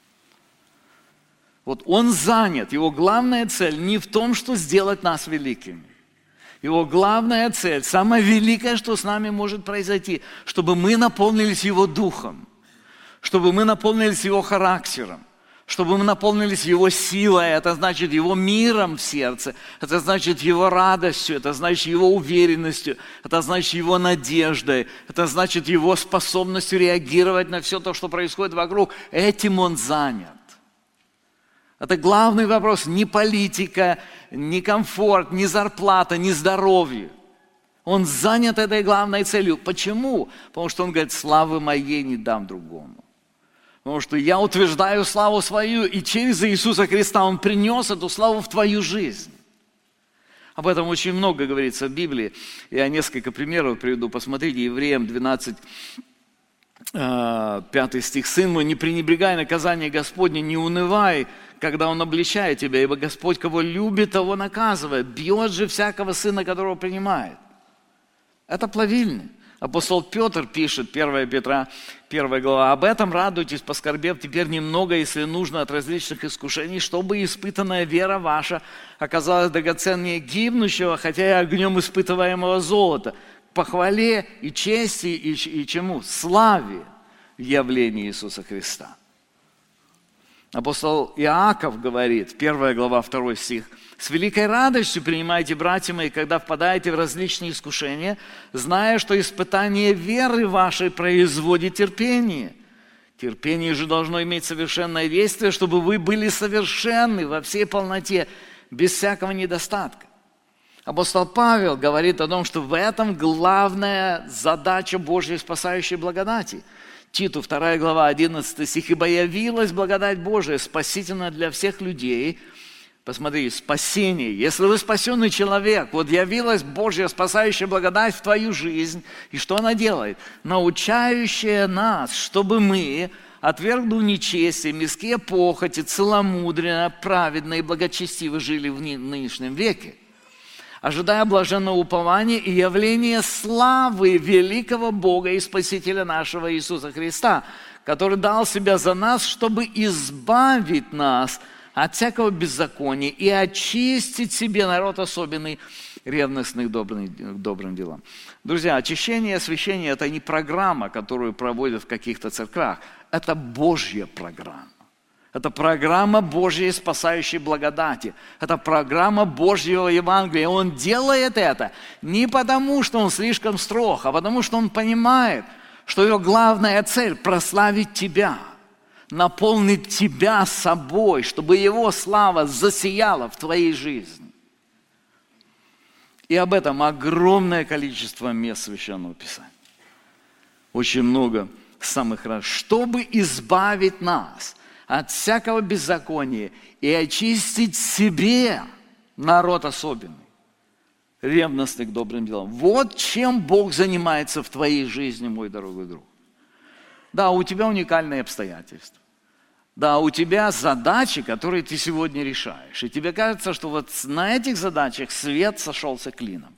Вот Он занят, Его главная цель не в том, что сделать нас великими. Его главная цель, самое великое, что с нами может произойти, чтобы мы наполнились Его Духом, чтобы мы наполнились Его характером, чтобы мы наполнились Его силой, это значит Его миром в сердце, это значит Его радостью, это значит Его уверенностью, это значит Его надеждой, это значит Его способностью реагировать на все то, что происходит вокруг. Этим Он занят. Это главный вопрос, не политика, не комфорт, не зарплата, не здоровье. Он занят этой главной целью. Почему? Потому что Он говорит, славы моей не дам другому. Потому что я утверждаю славу свою, и через Иисуса Христа Он принес эту славу в твою жизнь. Об этом очень много говорится в Библии. Я несколько примеров приведу. Посмотрите, Евреям двенадцать, пятый стих. «Сын мой, не пренебрегай наказание Господне, не унывай, когда Он обличает тебя, ибо Господь, кого любит, того наказывает. Бьет же всякого сына, которого принимает». Это плавильня. Апостол Петр пишет, первое Петра, первая глава, «Об этом радуйтесь, поскорбев теперь немного, если нужно, от различных искушений, чтобы испытанная вера ваша оказалась драгоценнее гибнущего, хотя и огнем испытываемого золота, к похвале и чести и, и чему? Славе в явлении Иисуса Христа». Апостол Иаков говорит, первая глава, второй стих, «С великой радостью принимайте, братья мои, когда впадаете в различные искушения, зная, что испытание веры вашей производит терпение. Терпение же должно иметь совершенное действие, чтобы вы были совершенны во всей полноте, без всякого недостатка». Апостол Павел говорит о том, что в этом главная задача Божьей спасающей благодати. Титу, вторая глава, одиннадцатый стих. «Ибо явилась благодать Божия, спасительная для всех людей». Посмотрите, спасение. Если вы спасенный человек, вот явилась Божья спасающая благодать в твою жизнь. И что она делает? Научающая нас, чтобы мы, отвергнув нечестие, мирские похоти, целомудренно, праведно и благочестиво жили в нынешнем веке, ожидая блаженного упования и явления славы великого Бога и Спасителя нашего Иисуса Христа, который дал себя за нас, чтобы избавить нас от всякого беззакония и очистить себе народ особенный, ревностный к добрым, к добрым делам. Друзья, очищение и освящение – это не программа, которую проводят в каких-то церквях. Это Божья программа. Это программа Божьей спасающей благодати. Это программа Божьего Евангелия. Он делает это не потому, что Он слишком строг, а потому, что Он понимает, что Его главная цель – прославить тебя, наполнить тебя собой, чтобы Его слава засияла в твоей жизни. И об этом огромное количество мест Священного Писания. Очень много самых разных. Чтобы избавить нас от всякого беззакония и очистить себе народ особенный, ревностный к добрым делам. Вот чем Бог занимается в твоей жизни, мой дорогой друг. Да, у тебя уникальные обстоятельства. Да, у тебя задачи, которые ты сегодня решаешь. И тебе кажется, что вот на этих задачах свет сошелся клином.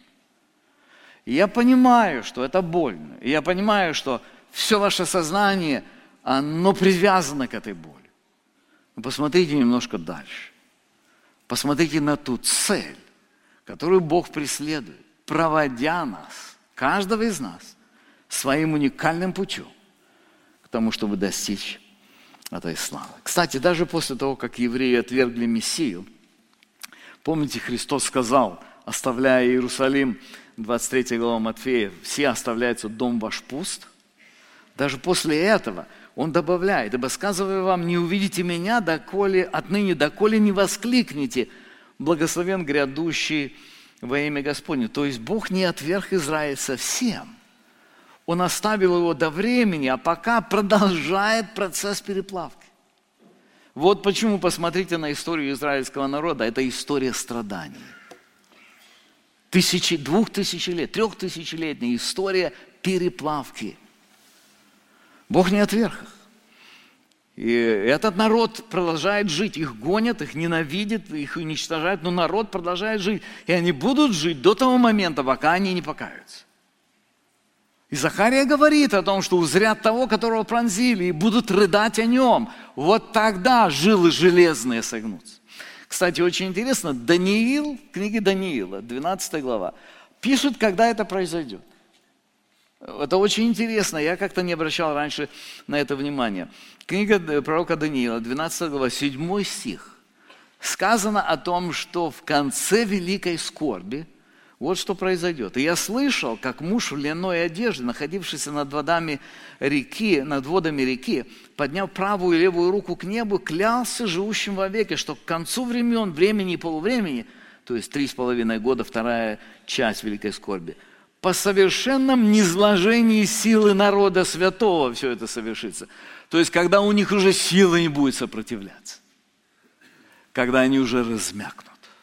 И я понимаю, что это больно. И я понимаю, что все ваше сознание, оно привязано к этой боли. Но посмотрите немножко дальше. Посмотрите на ту цель, которую Бог преследует, проводя нас, каждого из нас, своим уникальным путем к тому, чтобы достичь этой славы. Кстати, даже после того, как евреи отвергли Мессию, помните, Христос сказал, оставляя Иерусалим, двадцать третья глава Матфея, все оставляется дом ваш пуст. Даже после этого Он добавляет, ибо сказываю вам, не увидите меня, доколе, отныне доколе не воскликнете, благословен грядущий во имя Господне. То есть Бог не отверг Израиль совсем. Он оставил его до времени, а пока продолжает процесс переплавки. Вот почему, посмотрите на историю израильского народа, это история страданий. Тысячи, двух тысяч лет, трехтысячелетняя история переплавки. Бог не отверг их. И этот народ продолжает жить. Их гонят, их ненавидят, их уничтожают, но народ продолжает жить. И они будут жить до того момента, пока они не покаются. И Захария говорит о том, что узрят того, которого пронзили, и будут рыдать о нем. Вот тогда жилы железные согнутся. Кстати, очень интересно, Даниил, в книге Даниила, двенадцатая глава, пишет, когда это произойдет. Это очень интересно, я как-то не обращал раньше на это внимания. Книга пророка Даниила, двенадцатая глава, седьмой стих. Сказано о том, что в конце великой скорби вот что произойдет. И я слышал, как муж в льняной одежде, находившийся над водами реки, над водами реки, подняв правую и левую руку к небу, клялся живущим вовеки, что к концу времен, времени и полувремени, то есть три с половиной года, вторая часть великой скорби, по совершенном низложении силы народа святого все это совершится. То есть, когда у них уже силы не будет сопротивляться, когда они уже размякнут.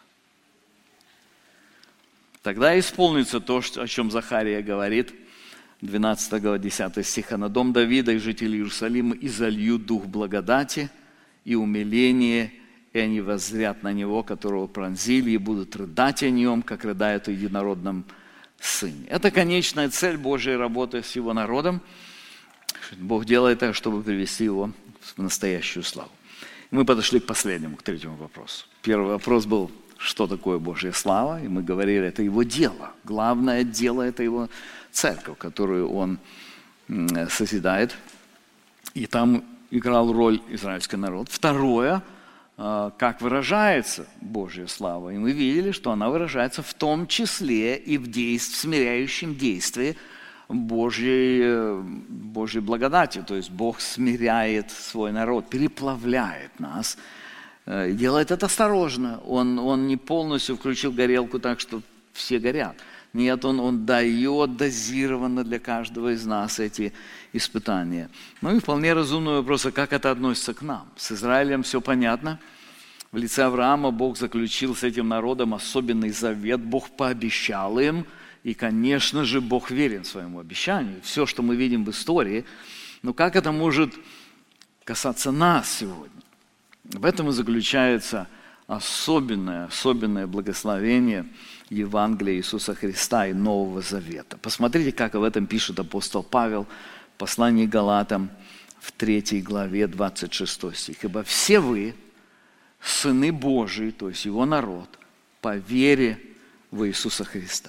Тогда исполнится то, о чем Захария говорит, двенадцатая глава, десятый стих. «А на дом Давида и жителей Иерусалима изолью дух благодати и умиления, и они воззрят на него, которого пронзили, и будут рыдать о нем, как рыдают о единородном сыне». Это конечная цель Божьей работы с его народом. Бог делает это, чтобы привести его в настоящую славу. Мы подошли к последнему, к третьему вопросу. Первый вопрос был, что такое Божья слава, и мы говорили, это его дело. Главное дело – это его церковь, которую он созидает. И там играл роль израильский народ. Второе, как выражается Божья слава. И мы видели, что она выражается в том числе и в, действ... в смиряющем действии Божьей, Божьей благодати. То есть Бог смиряет свой народ, переплавляет нас. И делает это осторожно. Он, он не полностью включил горелку так, что все горят. Нет, он, он дает дозированно для каждого из нас эти испытания. Ну и вполне разумный вопрос, а как это относится к нам? С Израилем все понятно. В лице Авраама Бог заключил с этим народом особенный завет. Бог пообещал им. И, конечно же, Бог верен своему обещанию. Все, что мы видим в истории. Но как это может касаться нас сегодня? В этом и заключается особенное, особенное благословение Евангелия Иисуса Христа и Нового Завета. Посмотрите, как об этом пишет апостол Павел в послании к Галатам в третьей главе, двадцать шестой стих. «Ибо все вы, сыны Божии, то есть Его народ, по вере в Иисуса Христа.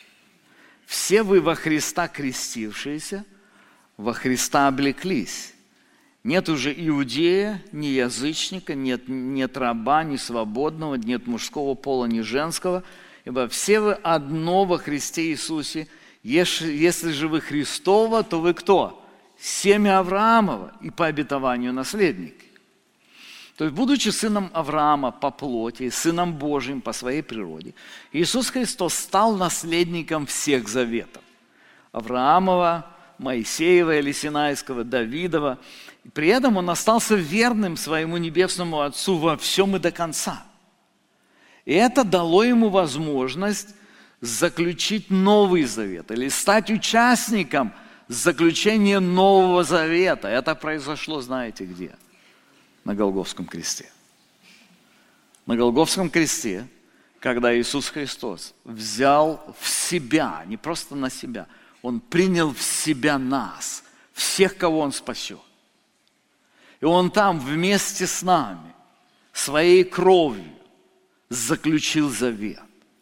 Все вы во Христа крестившиеся, во Христа облеклись». Нет уже иудея, ни язычника, нет, нет раба, ни свободного, нет мужского пола, ни женского, ибо все вы одно во Христе Иисусе. Если, если же вы Христова, то вы кто? Семя Авраамова и по обетованию наследники. То есть, будучи сыном Авраама по плоти, сыном Божьим по своей природе, Иисус Христос стал наследником всех заветов. Авраамова, Моисеева или Синайского, Давидова. При этом он остался верным своему небесному Отцу во всем и до конца. И это дало ему возможность заключить Новый Завет или стать участником заключения Нового Завета. Это произошло, знаете где? На Голгофском кресте. На Голгофском кресте, когда Иисус Христос взял в себя, не просто на себя, Он принял в себя нас, всех, кого Он спасет. И Он там вместе с нами, своей кровью, заключил завет.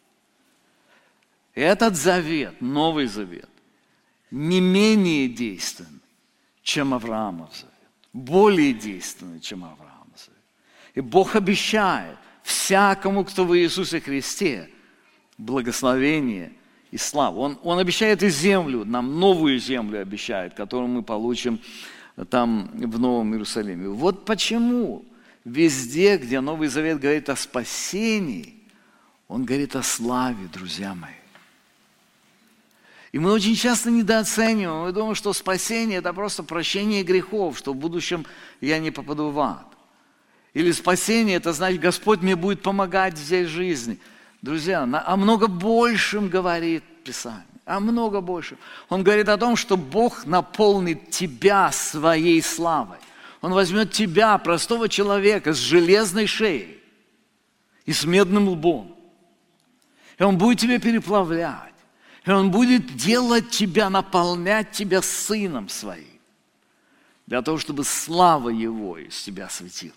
И этот завет, Новый Завет, не менее действенный, чем Авраамов завет. Более действенный, чем Авраамов завет. И Бог обещает всякому, кто в Иисусе Христе, благословение и славу. Он, он обещает и землю, нам новую землю обещает, которую мы получим там в Новом Иерусалиме. Вот почему везде, где Новый Завет говорит о спасении, он говорит о славе, друзья мои. И мы очень часто недооцениваем, мы думаем, что спасение – это просто прощение грехов, что в будущем я не попаду в ад. Или спасение – это значит, Господь мне будет помогать здесь в жизни. Друзья, о много большем говорит Писание, о много большем. Он говорит о том, что Бог наполнит тебя своей славой. Он возьмет тебя, простого человека, с железной шеей и с медным лбом. И Он будет тебя переплавлять. И Он будет делать тебя, наполнять тебя Сыном Своим. Для того, чтобы слава Его из тебя светилась.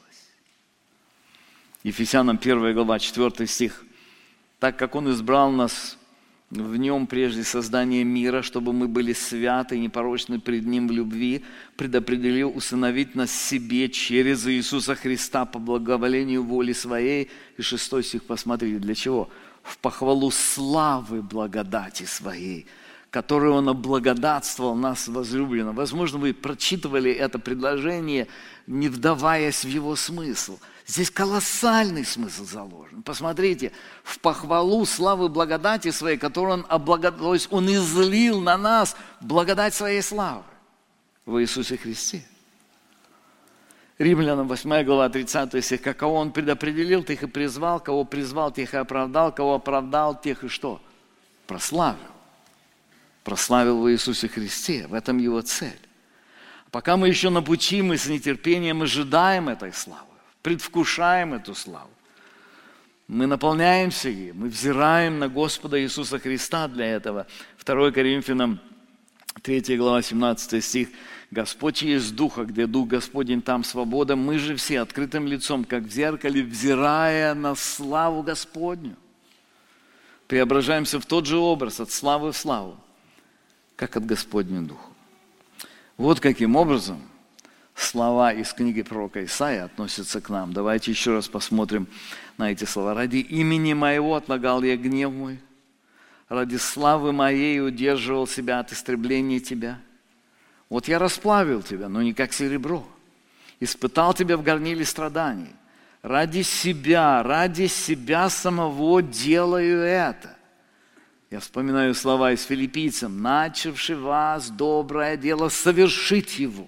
Ефесянам первая глава, четвёртый стих. Так как Он избрал нас в Нем прежде создания мира, чтобы мы были святы и непорочны пред Ним в любви, предопределил усыновить нас себе через Иисуса Христа по благоволению воли Своей». И шестой стих, посмотрите, для чего? «В похвалу славы благодати Своей, которую Он облагодатствовал нас возлюбленно». Возможно, вы прочитывали это предложение, не вдаваясь в его смысл. Здесь колоссальный смысл заложен. Посмотрите, в похвалу славы благодати Своей, которую Он облагодатствовал, то есть Он излил на нас благодать Своей славы в Иисусе Христе. Римлянам восьмая глава, тридцатый стих. «Кого Он предопределил, тех и призвал, кого призвал, тех и оправдал, кого оправдал, тех и что? Прославил». Прославил в Иисусе Христе. В этом Его цель. Пока мы еще на пути, мы с нетерпением ожидаем этой славы, предвкушаем эту славу. Мы наполняемся ей, мы взираем на Господа Иисуса Христа для этого. второе Коринфянам третья глава, семнадцатый стих. «Господь есть Духа, где Дух Господень, там свобода. Мы же все открытым лицом, как в зеркале, взирая на славу Господню, преображаемся в тот же образ, от славы в славу, как от Господнего Духа». Вот каким образом слова из книги пророка Исаии относятся к нам. Давайте еще раз посмотрим на эти слова. «Ради имени Моего отлагал я гнев Мой, ради славы Моей удерживал себя от истребления тебя. Вот я расплавил тебя, но не как серебро, испытал тебя в горниле страданий. Ради себя, ради себя самого делаю это». Я вспоминаю слова из Филиппийцам: «Начавший вас доброе дело, совершить его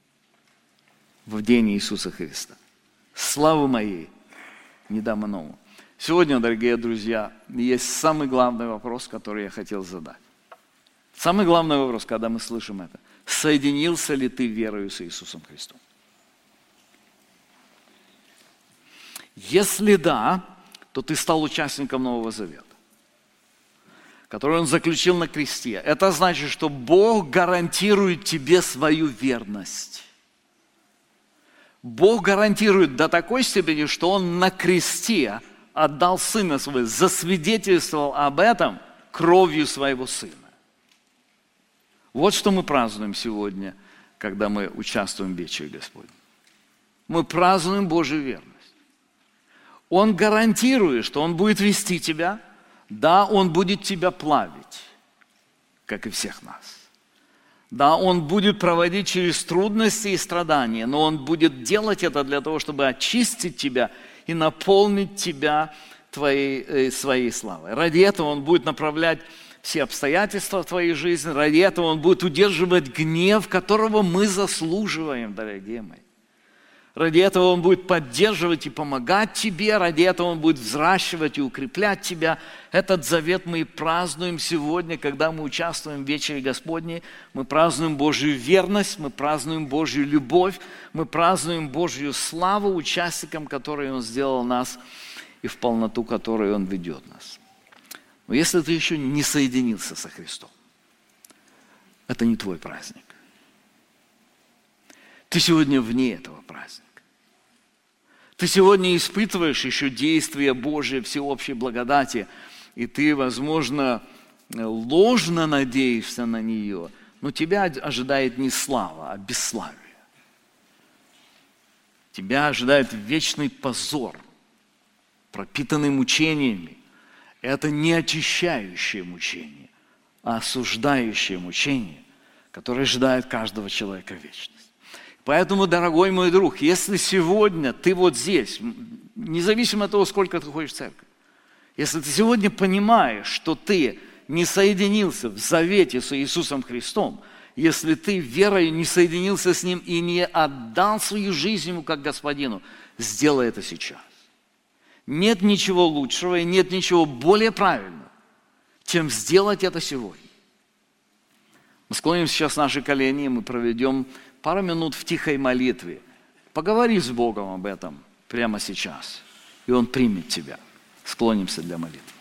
в день Иисуса Христа. Славы Моей не дам иному». Сегодня, дорогие друзья, есть самый главный вопрос, который я хотел задать. Самый главный вопрос, когда мы слышим это: соединился ли ты верою с Иисусом Христом? Если да, то ты стал участником Нового Завета, который Он заключил на кресте. Это значит, что Бог гарантирует тебе свою верность. Бог гарантирует до такой степени, что Он на кресте отдал Сына Своего, засвидетельствовал об этом кровью Своего Сына. Вот что мы празднуем сегодня, когда мы участвуем в вечере Господней. Мы празднуем Божью верность. Он гарантирует, что Он будет вести тебя. Да, Он будет тебя плавить, как и всех нас. Да, Он будет проводить через трудности и страдания, но Он будет делать это для того, чтобы очистить тебя и наполнить тебя твоей, своей славой. Ради этого Он будет направлять все обстоятельства в твоей жизни, ради этого Он будет удерживать гнев, которого мы заслуживаем, дорогие мои. Ради этого Он будет поддерживать и помогать тебе, ради этого Он будет взращивать и укреплять тебя. Этот завет мы и празднуем сегодня, когда мы участвуем в вечере Господней. Мы празднуем Божью верность, мы празднуем Божью любовь, мы празднуем Божью славу, участником которой Он сделал нас и в полноту которой Он ведет нас. Но если ты еще не соединился со Христом, это не твой праздник. Ты сегодня вне этого праздника. Ты сегодня испытываешь еще действие Божьей всеобщей благодати, и ты, возможно, ложно надеешься на нее, но тебя ожидает не слава, а бесславие. Тебя ожидает вечный позор, пропитанный мучениями. Это не очищающее мучение, а осуждающее мучение, которое ожидает каждого человека вечность. Поэтому, дорогой мой друг, если сегодня ты вот здесь, независимо от того, сколько ты ходишь в церковь, если ты сегодня понимаешь, что ты не соединился в завете с Иисусом Христом, если ты верой не соединился с Ним и не отдал свою жизнь Ему как Господину, сделай это сейчас. Нет ничего лучшего и нет ничего более правильного, чем сделать это сегодня. Мы склоним сейчас наши колени, и мы проведем пару минут в тихой молитве. Поговори с Богом об этом прямо сейчас, и Он примет тебя. Склонимся для молитвы.